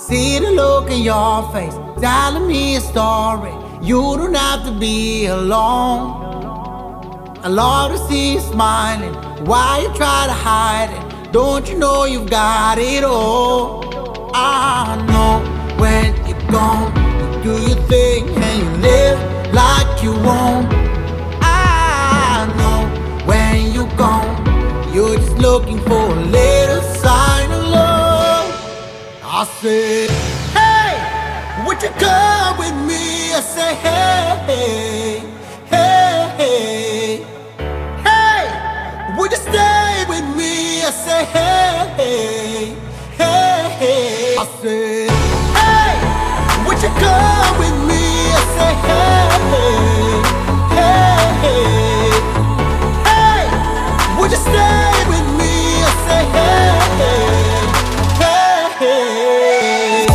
See the look in your face, telling me a story. You don't have to be alone. I love to see you smiling. Why you try to hide it? Don't you know you've got it all? I know when you're gone, you do your thing and you live like you won't. I know when you're gone, you're just looking for a little sign of love. I said, hey, would you come with me? I say, hey, hey, hey, hey, would you stay with me? I say, hey, hey, hey, hey. I said, hey, would you come with me? I say, hey, hey, hey, hey, would you stay with me? I say, hey, hey, hey, hey.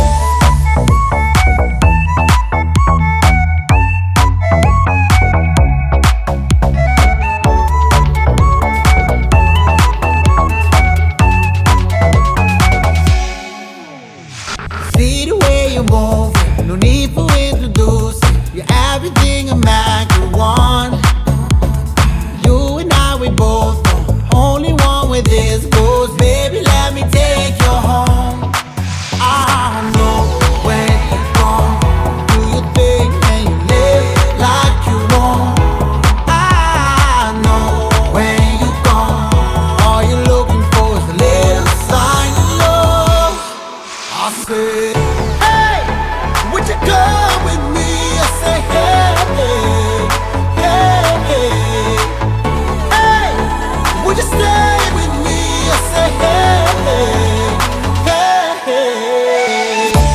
See the way you move, no need for introducing. You're everything a man could want. You and I, we both know, only one with this goes. Baby, let me take you home. I know when you're gone, do your thing and you live like you won't. I know when you're gone, all you're looking for is a little sign of love. I said, hey, would you come with me? I say, hey, hey, hey, hey, would you stay with me? I say, hey, hey, hey, hey.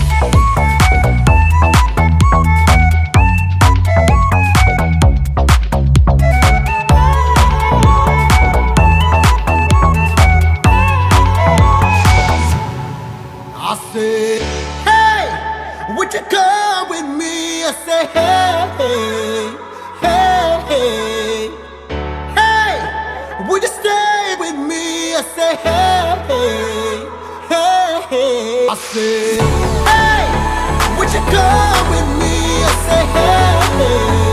I said, hey, would you come with me? I say, hey, hey, hey, hey, would you stay with me? I say, hey, hey, hey. I said, hey, would you come with me? I say, hey,